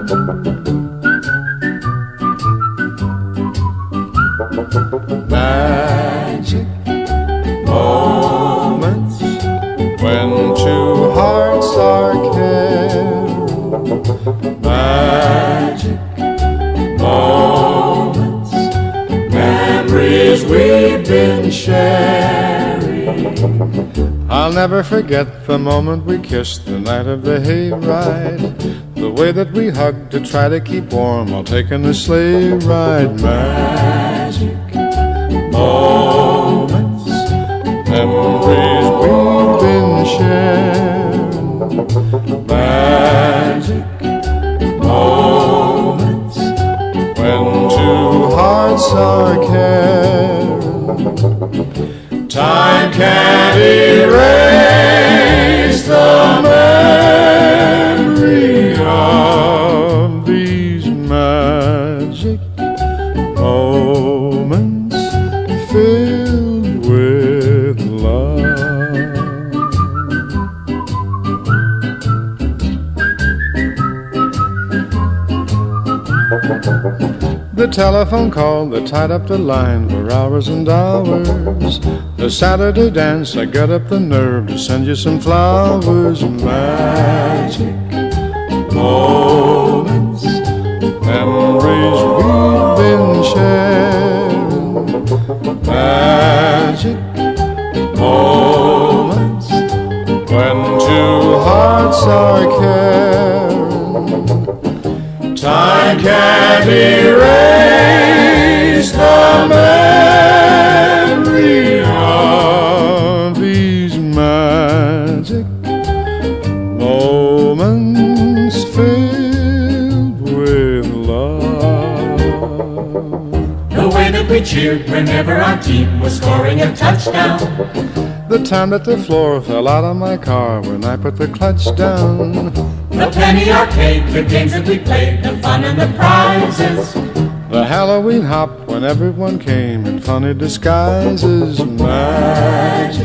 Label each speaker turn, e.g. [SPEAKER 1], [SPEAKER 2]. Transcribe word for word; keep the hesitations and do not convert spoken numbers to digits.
[SPEAKER 1] Magic moments when two hearts are caring. Magic moments, memories we've been sharing. I'll never forget the moment we kissed the night of the hayride, the way that we hugged to try to keep warm while taking the sleigh ride. Magic moments, memories we've been sharing. Magic moments when two hearts are caring. Time can't erase the memory of these magic moments filled with love. The telephone call that tied up the line for hours and hours. The Saturday dance, I got up the nerve to send you some flowers. Magic moments, memories we've been sharing. Magic moments when two hearts are caring. Time can't erase the memory of these magic moments filled with love.
[SPEAKER 2] The way that we cheered whenever our team was scoring a touchdown.
[SPEAKER 1] The time that the floor fell out of my car when I put the clutch down.
[SPEAKER 2] The penny arcade, the games that we played, the fun and the prizes.
[SPEAKER 1] The Halloween hop when everyone came in funny disguises. Magic